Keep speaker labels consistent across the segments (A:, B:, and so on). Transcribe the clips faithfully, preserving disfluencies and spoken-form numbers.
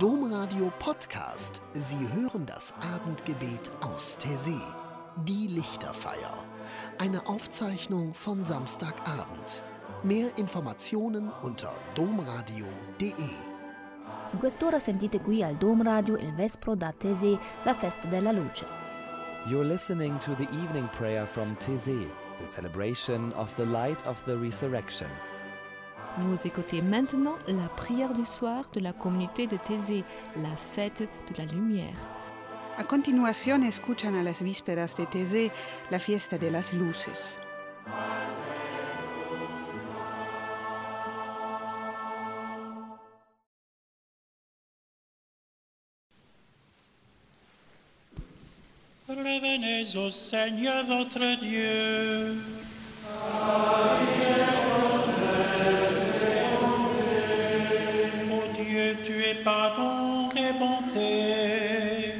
A: Domradio Podcast. Sie hören das Abendgebet aus Taizé. Die Lichterfeier. Eine Aufzeichnung von Samstagabend. Mehr Informationen unter domradio punto de.
B: In quest'ora sentite qui al Dom Radio il Vespro da Taizé, la festa della luce.
C: You're listening to the evening prayer from Taizé, the celebration of the light of the resurrection.
D: Vous écoutez maintenant la prière du soir de la communauté de Taizé, la fête de la lumière.
E: A continuación escuchan a las vísperas de Taizé, la fiesta de las luces.
F: Revenez au Seigneur votre Dieu. Ô Dieu, tu es pardon et bonté.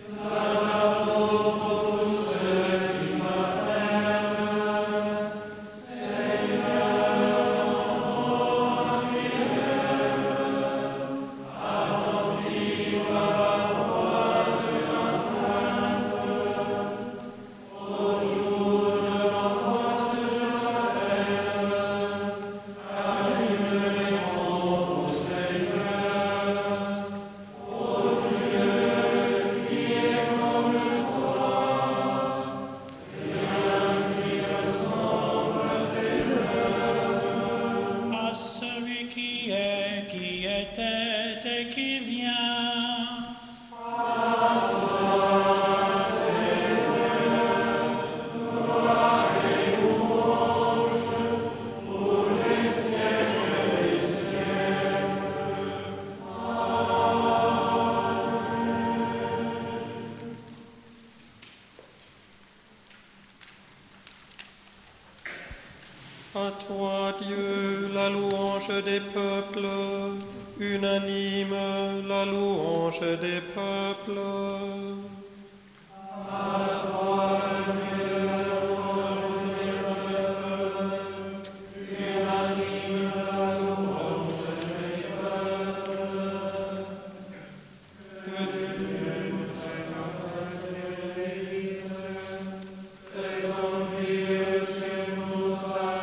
G: À toi, Dieu, la louange des peuples, unanime la louange des peuples. À toi, Dieu, la louange des peuples, unanime la louange des peuples. Que Dieu nous fasse l'Église, fais remplir chez nous sa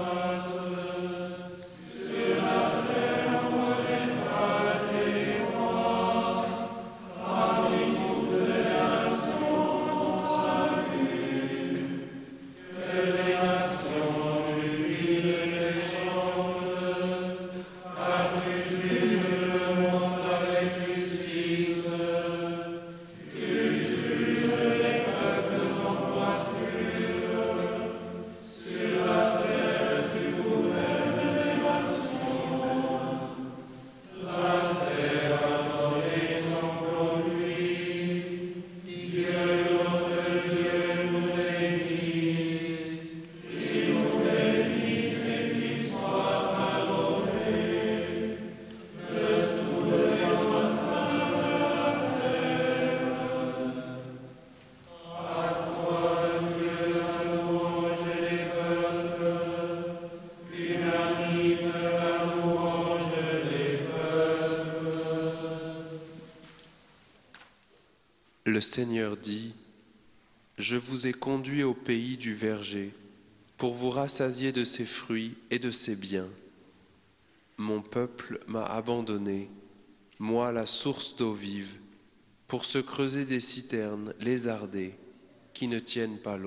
H: Le Seigneur dit, « Je vous ai conduit au pays du verger, pour vous rassasier de ses fruits et de ses biens. Mon peuple m'a abandonné, moi la source d'eau vive, pour se creuser des citernes lézardées qui ne tiennent pas l'eau. »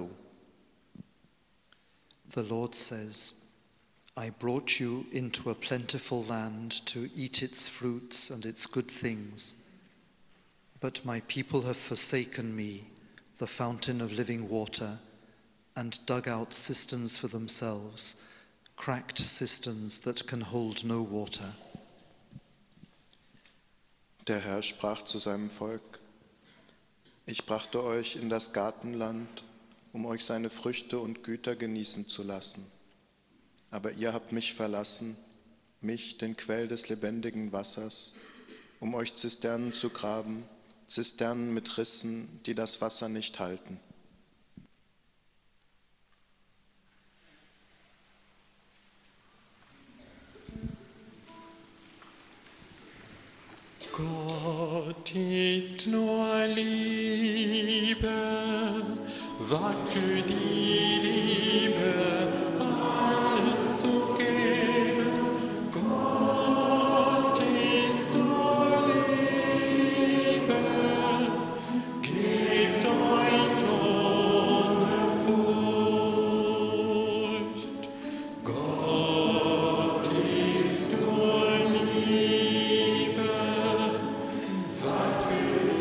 I: The Lord says, I brought you into a plentiful land to eat its fruits and its good things. But my people have forsaken me, the fountain of living water, and dug out cisterns for themselves, cracked cisterns that can hold no water.
J: Der Herr sprach zu seinem Volk, ich brachte euch in das Gartenland, um euch seine Früchte und Güter genießen zu lassen. Aber ihr habt mich verlassen, mich, den Quell des lebendigen Wassers, um euch Zisternen zu graben, Zisternen mit Rissen, die das Wasser nicht halten.
G: Gott
F: Gott ist nur Liebe, wagt für die Liebe alles zu geben. Gott ist nur Liebe, gebt euch ohne Furcht. Gott ist nur Liebe, wagt für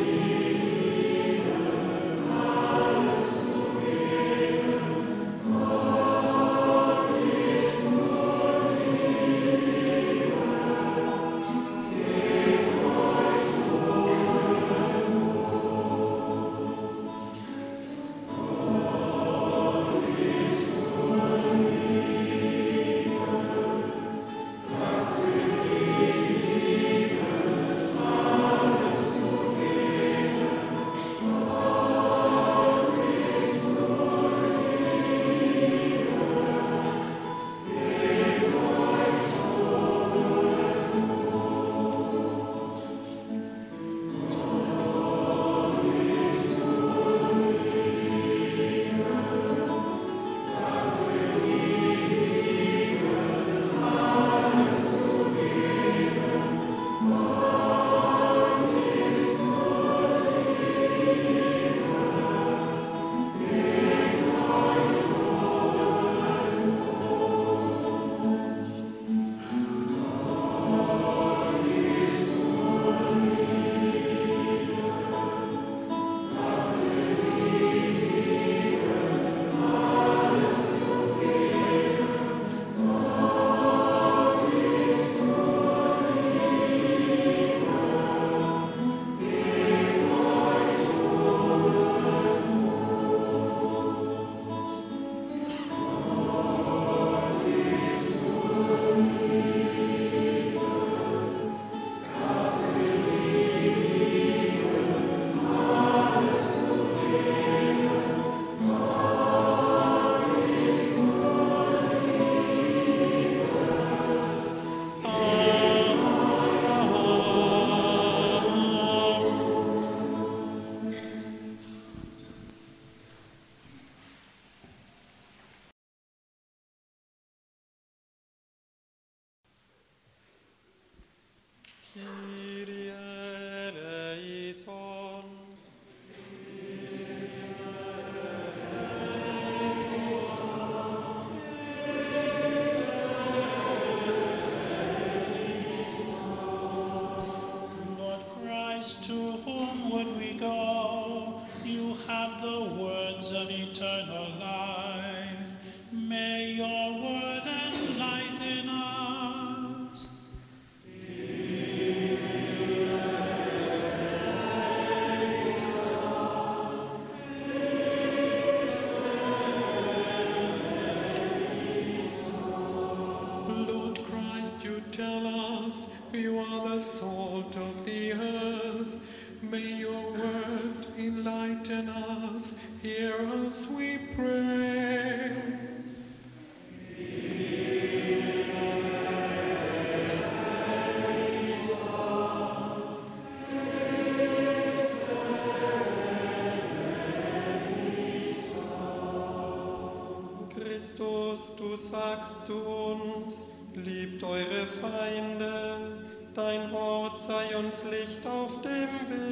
K: Christus, du sagst zu uns, liebt eure Feinde, dein Wort sei uns Licht auf dem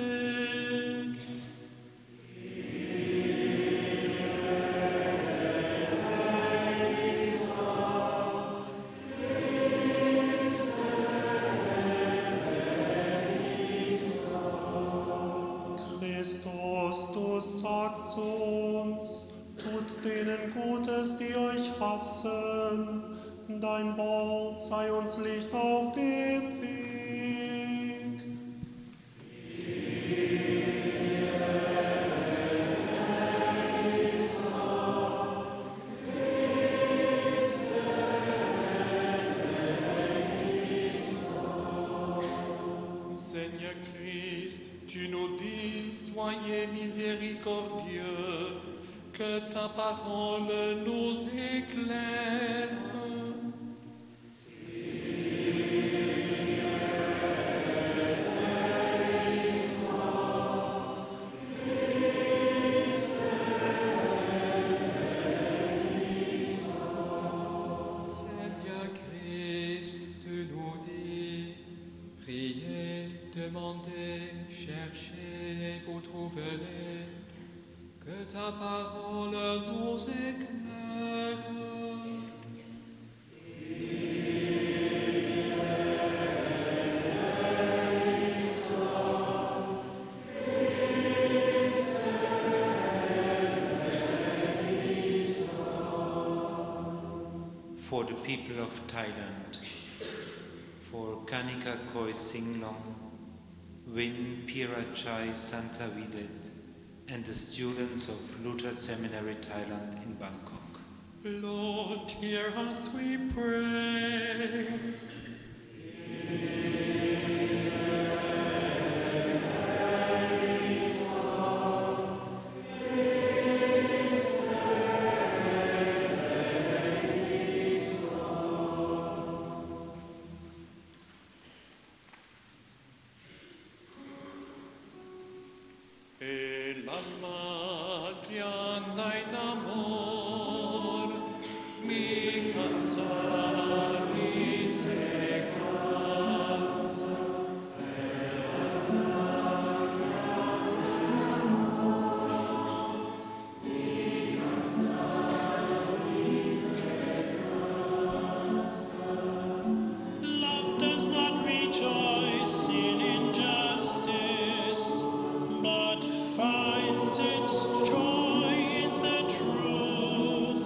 K: Weg.
F: Christus, du sagst zu uns, tut denen Gutes, die euch hassen, dein Wort sei uns Licht auf dem Weg. Seigneur Christ, tu nous dis, soyez miséricordieux, que ta parole nous éclaire.
K: ta parole nous éclaire.
L: For the people of Thailand, for Kanika Khoi Singlong, Win Pirachai Santa Videt, and the students of Luther Seminary Thailand in Bangkok.
K: Lord, hear us, we pray. El alma pianta en amor, mi cansa, mi se cansa.
F: Love does not rejoice in injustice, but finds its joy in the truth.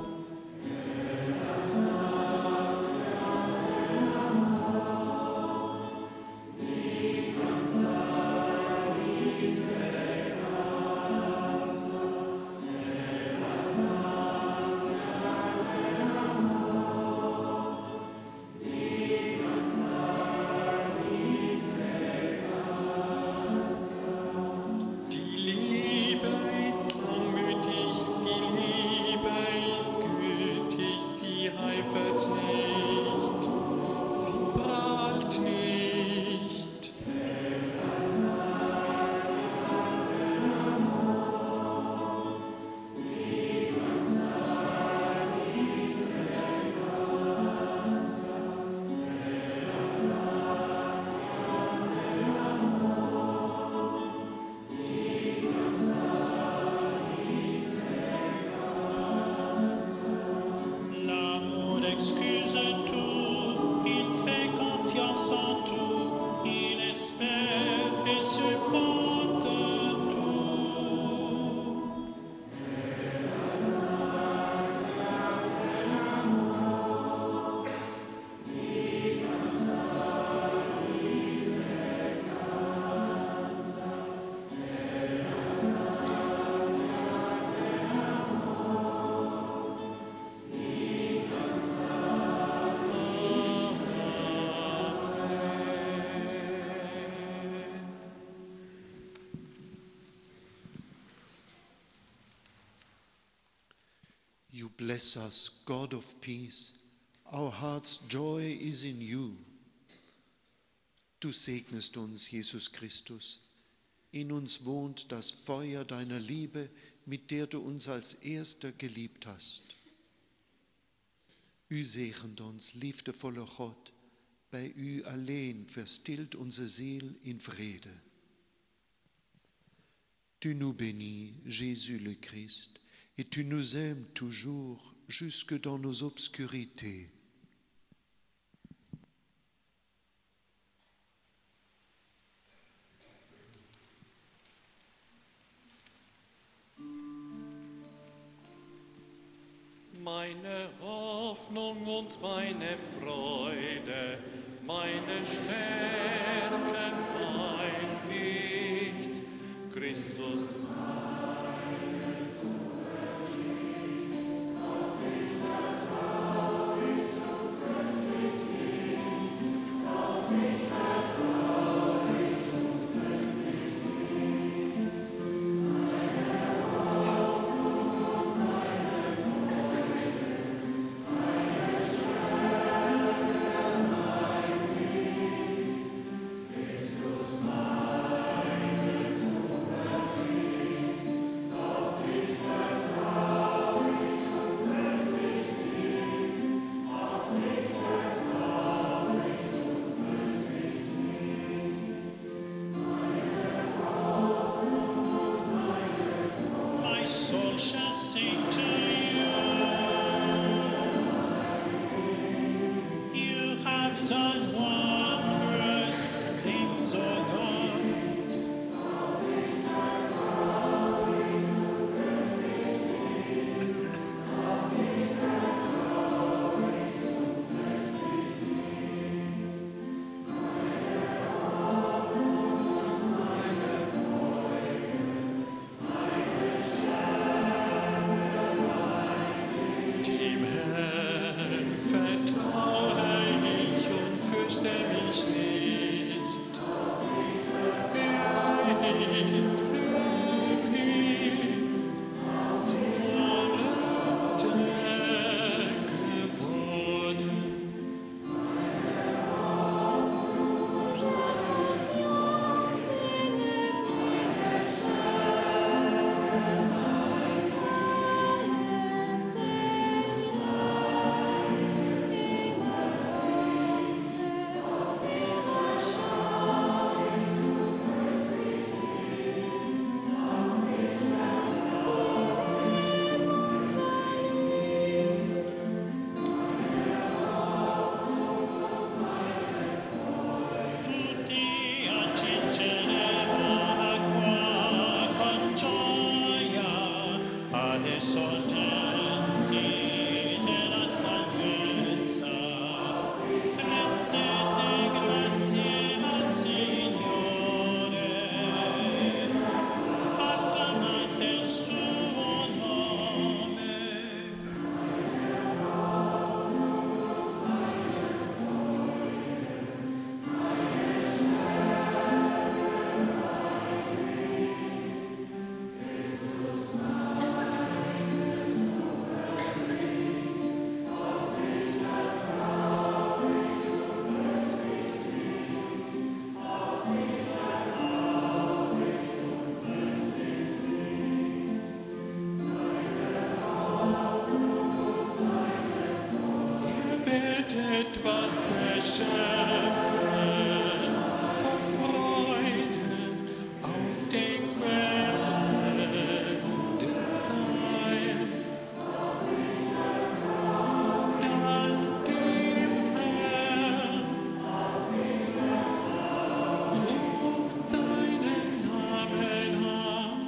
F: Die Liebe ist langmütig, die Liebe ist gütig, sie eifert nicht, sie prahlt nicht. L'amour excuse tout, il fait confiance en tout, il espère et supporte tout.
I: You bless us, God of peace. Our heart's joy is in you. Du segnest uns, Jesus Christus. In uns wohnt das Feuer deiner Liebe, mit der du uns als Erster geliebt hast. U zegent ons, liefdevolle God. Bij u alleen verstilt onze ziel in vrede. Tu nous bénis, Jésus le Christ, et tu nous aimes toujours jusque dans nos obscurités.
K: Meine Hoffnung und meine Freude, meine Stärke, mein Licht, Christus. Welt etwas erschöpfen vor Freude aus den Quellen des Heils. Dank dem Herrn, ruft seinen Namen an.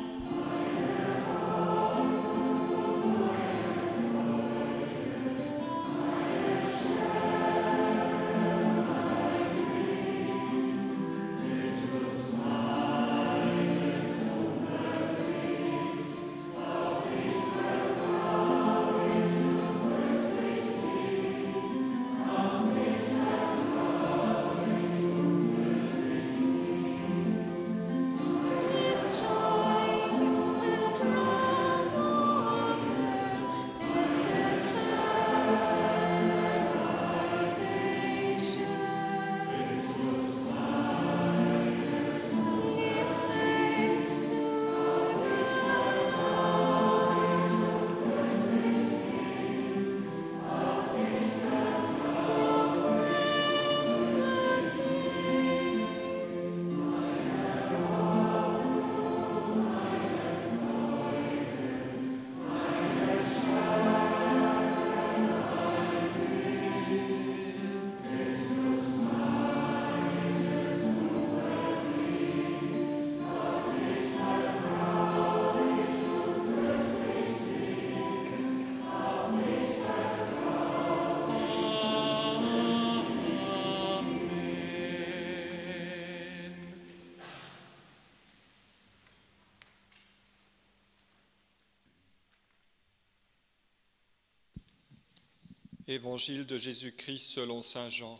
M: Évangile de Jésus-Christ selon saint Jean.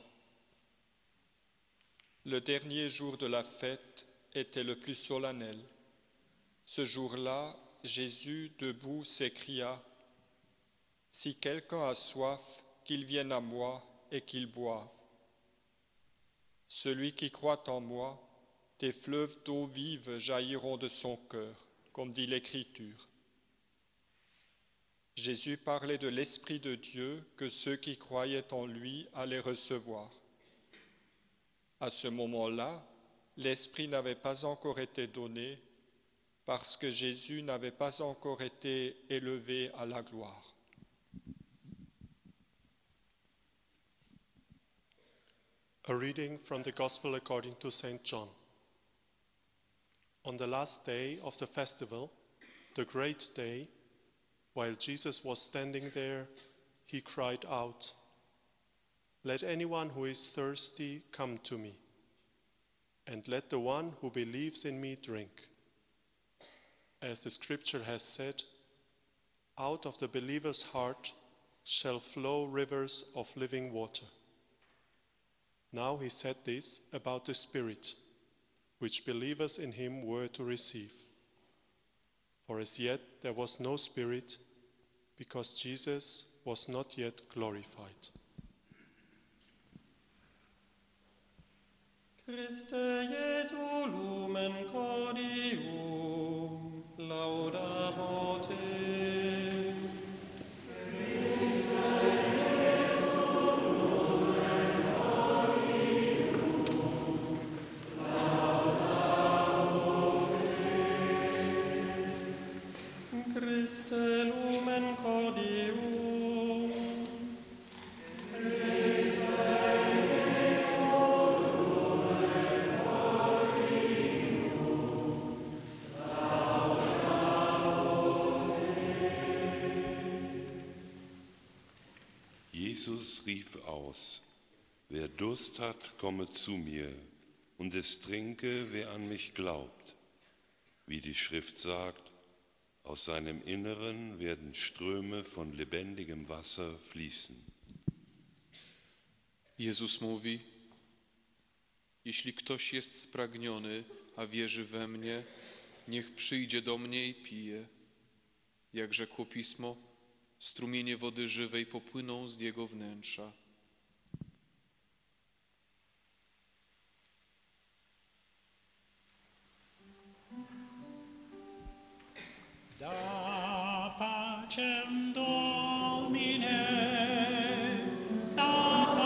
M: Le dernier jour de la fête était le plus solennel. Ce jour-là, Jésus, debout, s'écria : « Si quelqu'un a soif, qu'il vienne à moi et qu'il boive. Celui qui croit en moi, des fleuves d'eau vive jailliront de son cœur, comme dit l'Écriture. » Jésus parlait de l'Esprit de Dieu que ceux qui croyaient en lui allaient recevoir. À ce moment-là, l'Esprit n'avait pas encore été donné parce que Jésus n'avait pas encore été élevé à la gloire.
N: A reading from the Gospel according to Saint John. On the last day of the festival, the great day, while Jesus was standing there, he cried out, "Let anyone who is thirsty come to me, and let the one who believes in me drink. As the scripture has said, out of the believer's heart shall flow rivers of living water." Now he said this about the Spirit, which believers in him were to receive. For as yet there was no Spirit, because Jesus was not yet glorified.
K: Christe Jesu lumen cordium, laudamo te. Christe lumen cordium.
O: Jesus rief aus: Wer Durst hat, komme zu mir, und es trinke, wer an mich glaubt. Wie die Schrift sagt, aus seinem Inneren werden Ströme von lebendigem Wasser fließen.
P: Jezus mówi: Jeśli ktoś jest spragniony, a wierzy we mnie, niech przyjdzie do mnie i pije. Jak rzekło Pismo, strumienie wody żywej popłyną z jego wnętrza.
F: Da pacem Domine, da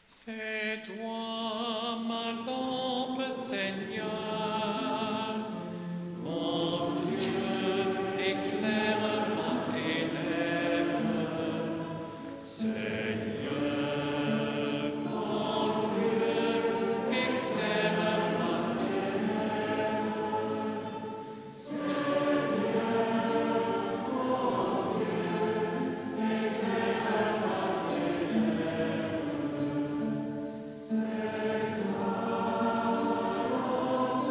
K: C'est toi ma lampe, Seigneur, mon Dieu, éclaire ma ténèbre. Seigneur, mon Dieu, éclaire ma ténèbre. Seigneur, mon Dieu, éclaire ma ténèbre. C'est toi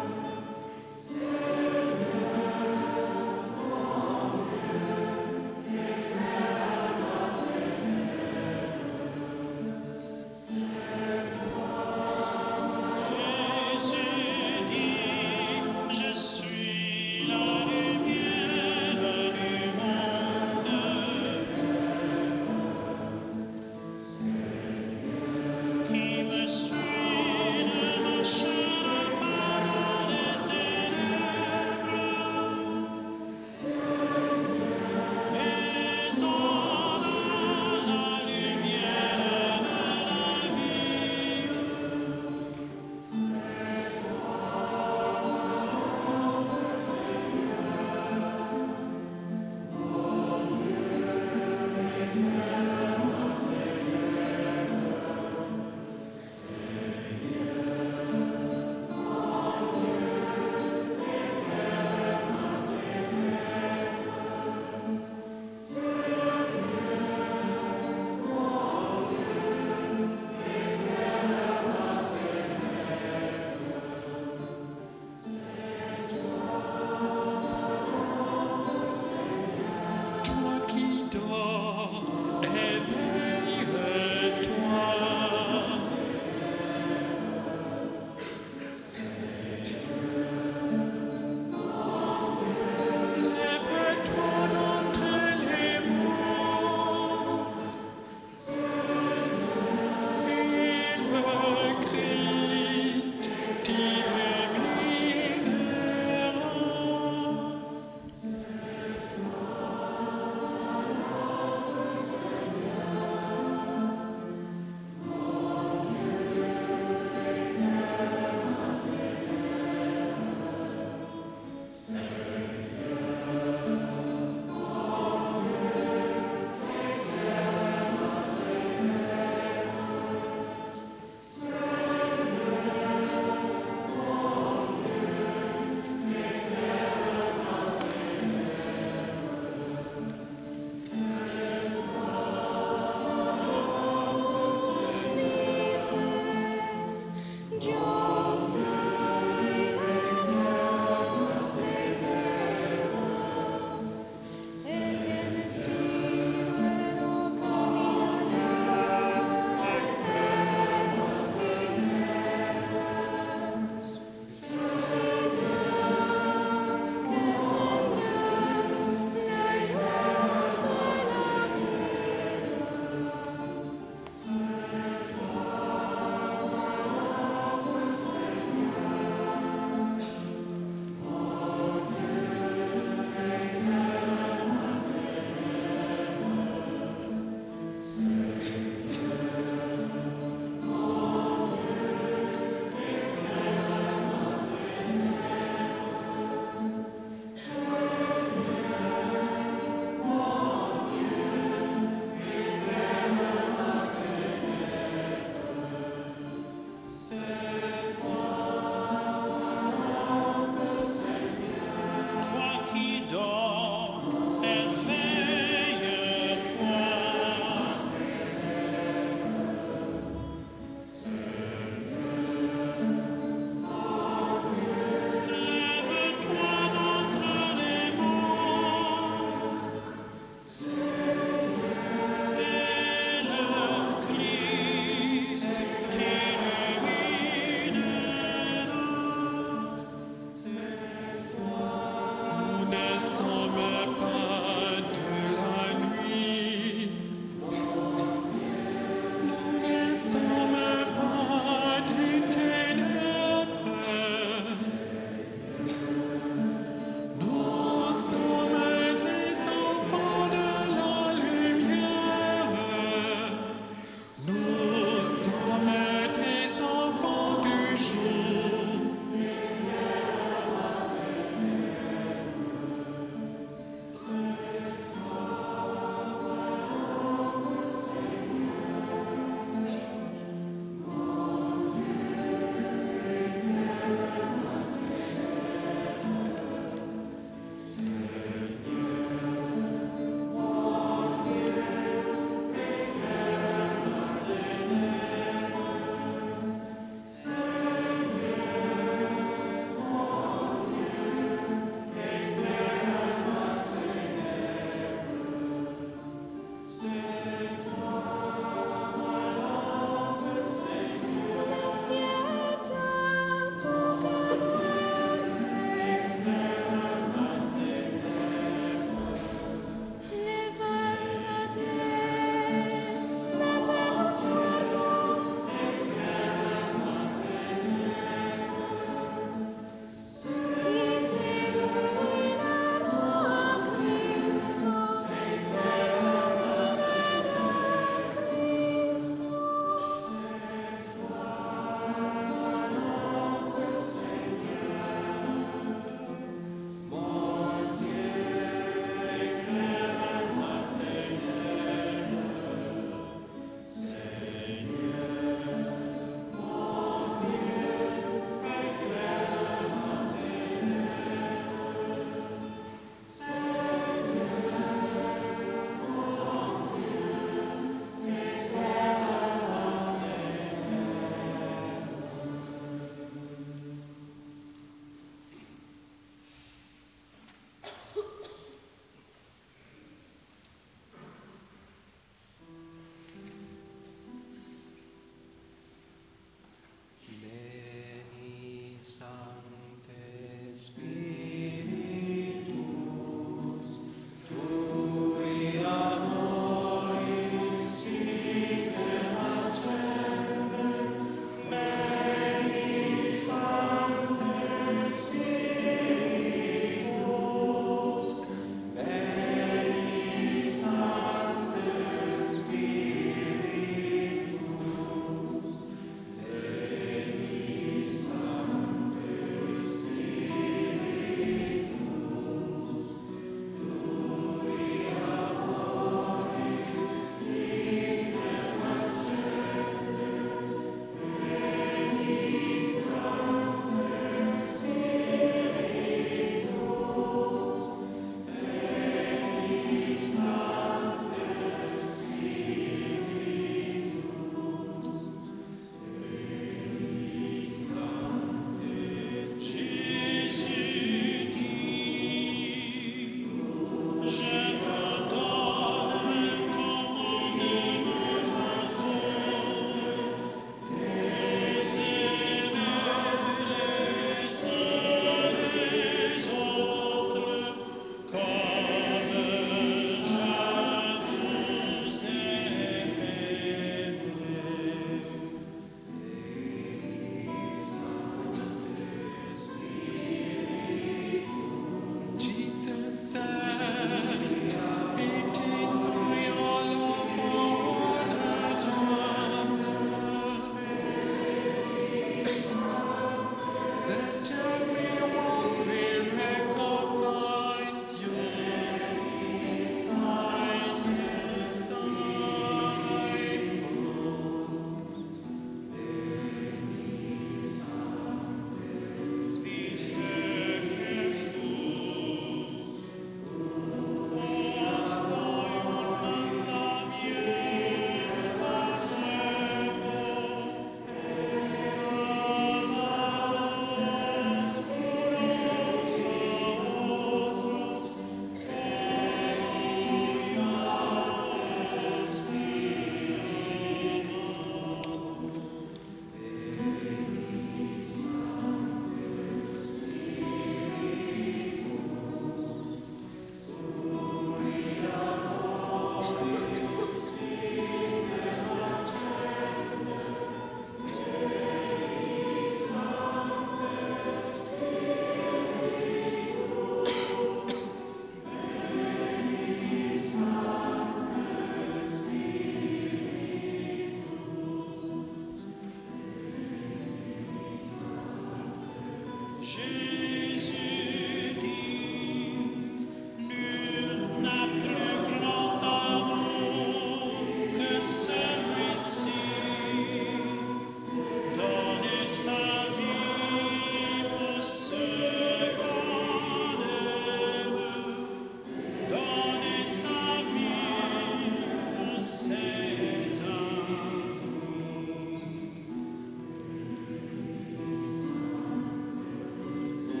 K: César.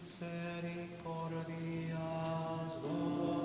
F: misericordias Domini.